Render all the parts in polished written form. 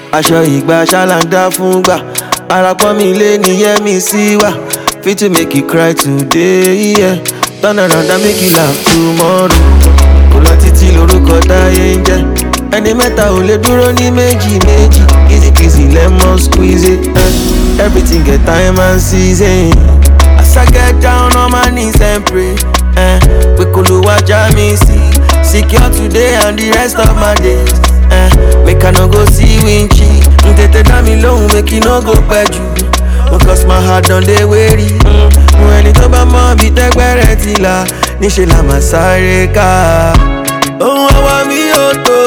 Aṣọ ìgbà ṣáláńdá fún gbà. Arapọ̀ mi lé ní yẹ́mi sí wà. Fit to make you cry today, yeah. Turn around and make you laugh tomorrow. Kò lọ títí lórúkọ táyé ń jẹ́. Ẹni mẹ́ta ò lè dúró ní méjì méjì. Easy peasy lemon squeeze it. Everything get time and season. As I get down on my knees and pray. We could watch me see. Secure today and the rest of my days. Make I no go see Winchy. Tete da mi lohun make you no go peju. Because my heart done dey weary. Ẹni tó bá mọ̀ bí tẹ́gbẹ́rẹ́ ti là, níṣẹ́ la máa sáré ká. Ohun ọwọ́ mi ò tó,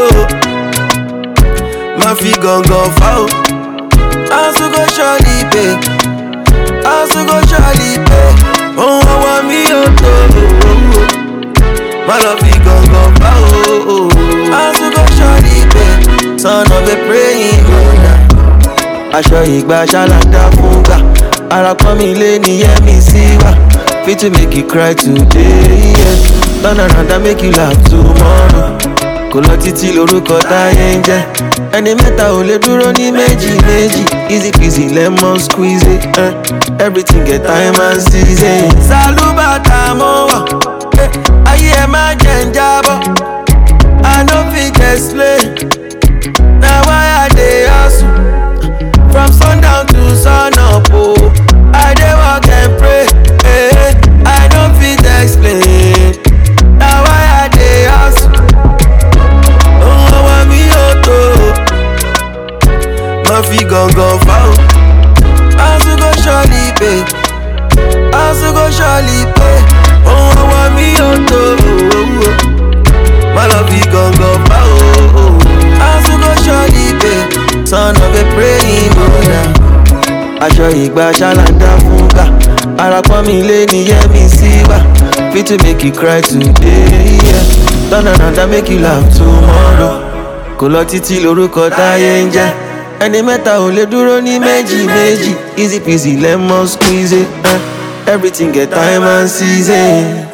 má fi gàngàn fá o. Àsùkò ṣọ́ọ̀lì pé, àsùkò ṣọ́ọ̀lì pé. Ohun ọwọ́ mi ò tó, má lọ fi gàngàn fá o. Àsùkò ṣọ́ọ̀lì pé, son of a praying mother. Aṣọ ìgbà ṣáláńdá fún gbà. Arapọ̀ mi lé ní yẹ́mi sí wà. Fit to make you cry today, yeah. Turn around and make you laugh tomorrow. Kò lọ títí lórúkọ táyé ń jẹ́. Ẹni mẹ́ta ò lè dúró ní méjì méjì. Easy peasy lemon squeeze it. Everything get time and season. Sálúbàtà mo wà. Ayé ẹ má jẹ́ ń jábọ́. I no fit explain. Na why I dey hustle. From sundown to sun up, oh. I dey walk and pray, I don't fit explain. Now why I dey hustle. Oh, I want me auto. Ma fi gàngàn fá o. Àsùkò ṣọ́ọ̀lì pé, àsùkò ṣọ́ọ̀lì pé. Oh, I want me auto. Ma lọ fi gàngàn fá o. Àsùkò ṣọ́ọ̀lì pé, son of a praying mother. Aṣọ ìgbà ṣáláńdá fún gbà. Arapọ̀ mi lé ní yẹ́mi sí wà. Fit to make you cry today, yeah. Turn around and make you laugh tomorrow. Kò lọ títí lórúkọ táyé ń jẹ́. Ẹni mẹ́ta ò lè dúró ní méjì méjì. Easy peasy lemon squeeze it. Everything get time and season.